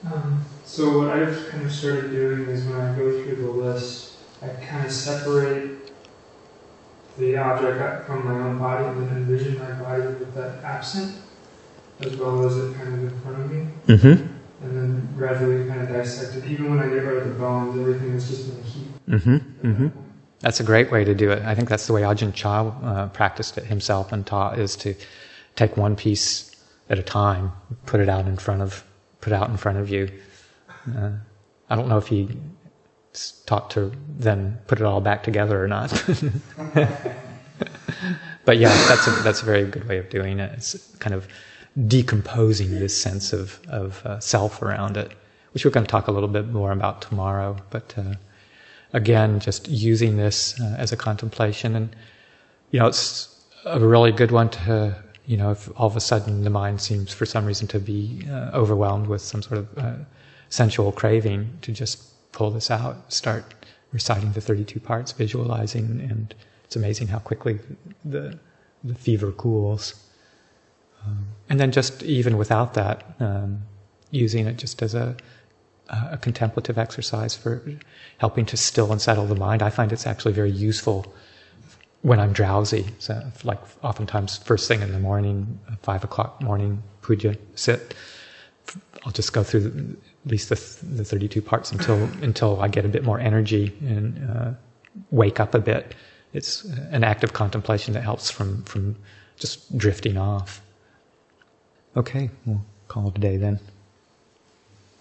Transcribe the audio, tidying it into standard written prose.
So what I've kind of started doing is when I go through the list, I kind of separate the object from my own body and then envision my body with that absent, as well as it kind of in front of me. Mm-hmm. And then gradually kind of dissect it. Even when I get rid of the bones, everything is just in a heap. Mm-hmm. Mm-hmm. That's a great way to do it. I think that's the way Ajahn Chah practiced it himself and taught, is to take one piece at a time, put it out in front of you. I don't know if he taught to then put it all back together or not. But yeah, that's a very good way of doing it. It's kind of decomposing this sense of self around it, which we're going to talk a little bit more about tomorrow. But again, just using this as a contemplation, and it's a really good one to, if all of a sudden the mind seems for some reason to be overwhelmed with some sort of sensual craving, to just pull this out, start reciting the 32 parts, visualizing, and it's amazing how quickly the fever cools. And then just even without that, using it just as a contemplative exercise for helping to still and settle the mind. I find it's actually very useful when I'm drowsy. So, like oftentimes first thing in the morning, 5 o'clock morning puja sit, I'll just go through at least the 32 parts until I get a bit more energy and wake up a bit. It's an act of contemplation that helps from just drifting off. Okay, we'll call it a day then.